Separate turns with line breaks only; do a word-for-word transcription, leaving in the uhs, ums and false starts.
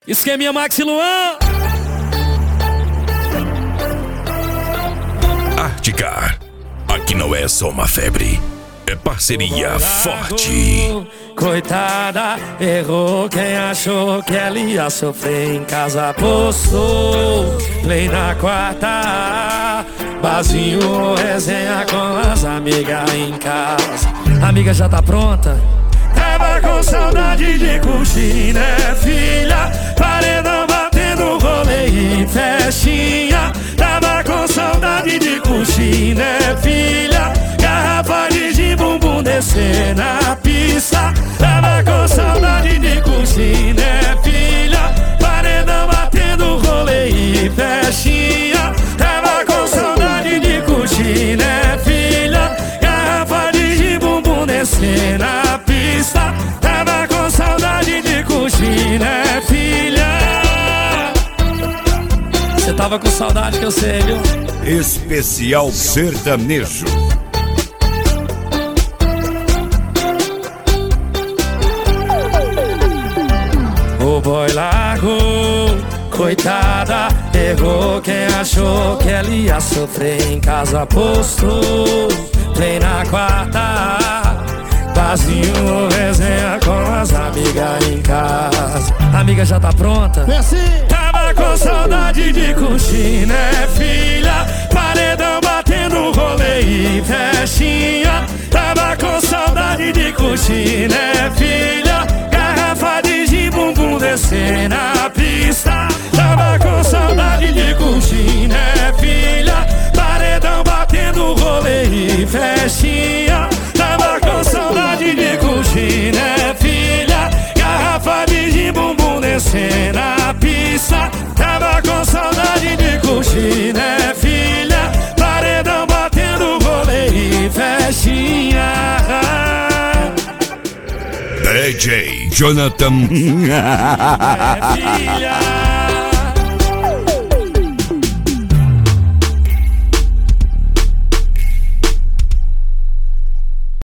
Esqueminha Max e Luan.
Articar, aqui não é só uma febre, é parceria forte.
Coitada, errou quem achou que ela ia sofrer em casa. Postou, play na quarta, barzinho, resenha com as amigas em casa. Amiga já tá pronta? Tava com saudade de curtir, né, filha? Paredão batendo rolê e festinha. Tava com saudade de curtir, né, filha? Garrafa de gin, bumbum descer na pista. Tava com saudade de curtir, né, filha? Paredão batendo rolê e festinha. Tava com saudade de curtir, né, filha? Garrafa de gin, bumbum descer na pista. Tava com saudade de curtir, né, filha? Cê tava com saudade que eu sei, viu?
Especial sertanejo.
O boy largou, coitada, errou quem achou que ela ia sofrer em casa. Postou, play na quarta, barzinho, resenha com as amigas em casa. Amiga já tá pronta?
É assim.
Tava com saudade de curtir, né, filha? Paredão batendo rolê e festinha. Tava com saudade de curtir, né, filha? Garrafa de gin, bumbum descer na pista. Tava com saudade de curtir, né, filha? Paredão batendo rolê e festinha. Tava com saudade de curtir, né, filha? Garrafa de gin, bumbum descer na pista. Tava com saudade de curtir, né, filha? Paredão batendo rolê e festinha.
D J Jonathan.
É, filha.